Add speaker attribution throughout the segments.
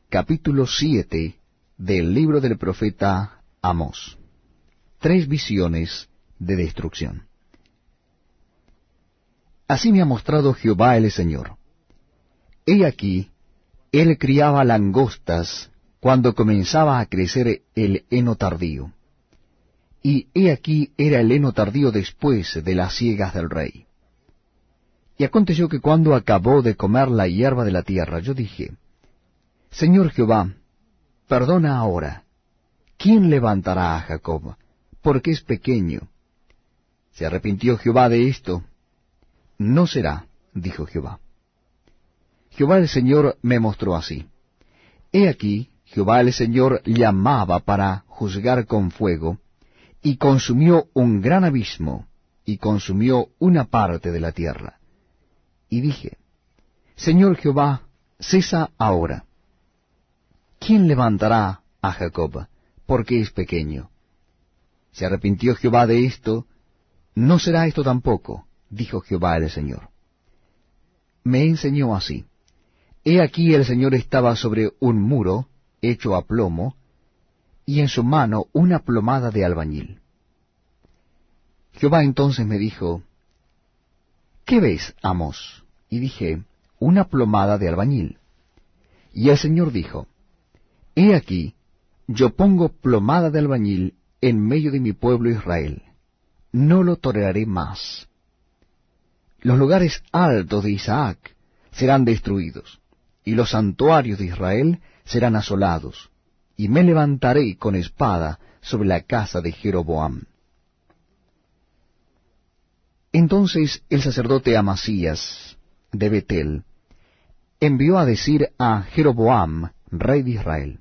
Speaker 1: capítulo 7 del libro del profeta Amós. 3 visiones de destrucción. Así me ha mostrado Jehová el Señor. He aquí, él criaba langostas cuando comenzaba a crecer el heno tardío. Y he aquí era el heno tardío después de las siegas del rey. Y aconteció que cuando acabó de comer la hierba de la tierra, yo dije, Señor Jehová, perdona ahora. ¿Quién levantará a Jacob? Porque es pequeño. ¿Se arrepintió Jehová de esto? No será, dijo Jehová. Jehová el Señor me mostró así. He aquí, Jehová el Señor llamaba para juzgar con fuego, y consumió un gran abismo, y consumió una parte de la tierra. Y dije, Señor Jehová, cesa ahora. ¿Quién levantará a Jacob? Porque es pequeño. ¿Se arrepintió Jehová de esto? No será esto tampoco, dijo Jehová el Señor. Me enseñó así. He aquí el Señor estaba sobre un muro hecho a plomo, y en su mano una plomada de albañil. Jehová entonces me dijo, ¿qué ves, Amós? Y dije, una plomada de albañil. Y el Señor dijo, He aquí, yo pongo plomada de albañil en medio de mi pueblo Israel. No lo toleraré más. Los lugares altos de Isaac serán destruidos, y los santuarios de Israel serán asolados, y me levantaré con espada sobre la casa de Jeroboam. Entonces el sacerdote Amasías, de Betel, envió a decir a Jeroboam, rey de Israel,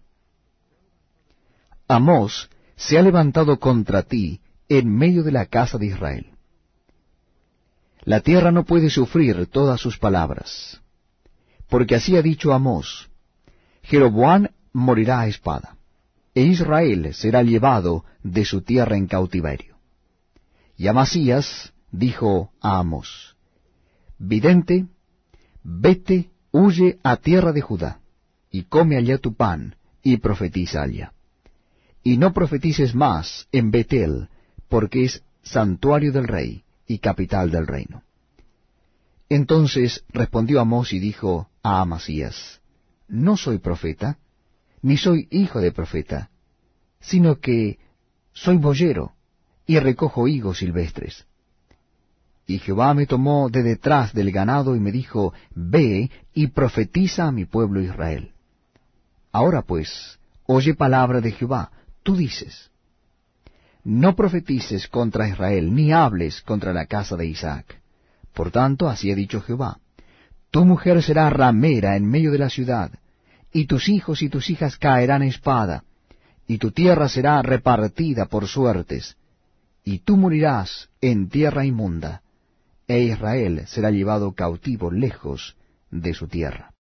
Speaker 1: Amós se ha levantado contra ti en medio de la casa de Israel. La tierra no puede sufrir todas sus palabras, porque así ha dicho Amós, Jeroboam morirá a espada, e Israel será llevado de su tierra en cautiverio. Y Amasías dijo a Amós, Vidente, vete, huye a tierra de Judá, y come allá tu pan, y profetiza allá. Y no profetices más en Betel, porque es santuario del rey y capital del reino. Entonces respondió Amós y dijo a Amasías, No soy profeta, ni soy hijo de profeta, sino que soy boyero, y recojo higos silvestres. Y Jehová me tomó de detrás del ganado y me dijo, Ve y profetiza a mi pueblo Israel. Ahora pues, oye palabra de Jehová. Tú dices, no profetices contra Israel, ni hables contra la casa de Isaac. Por tanto, así ha dicho Jehová, tu mujer será ramera en medio de la ciudad, y tus hijos y tus hijas caerán a espada, y tu tierra será repartida por suertes, y tú morirás en tierra inmunda, e Israel será llevado cautivo lejos de su tierra.